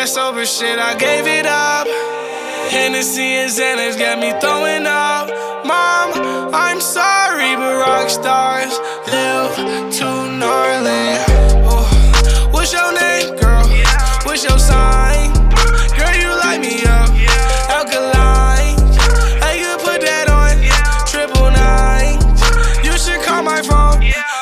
that sober shit, I gave it up. Hennessy and Xanax got me throwing up. Mom, I'm sorry, but rock stars live too gnarly. Oh, what's your name, girl? What's your sign? Girl, you light me up. Alkaline, I could put that on. 999. You should call my phone.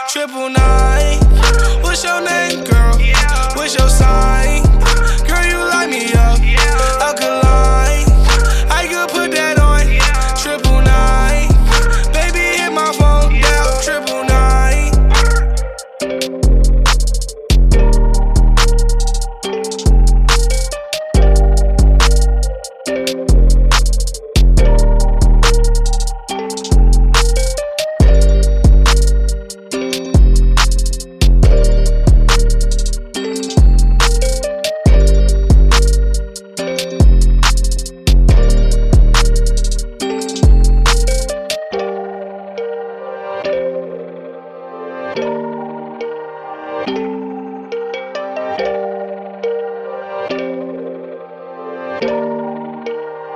999. What's your name, girl? What's your sign? Girl, you light me up. Alkaline, I could put that on. 999. Baby, hit my phone down. 999.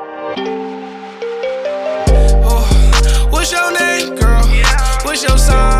What's your name, girl? What's your sign?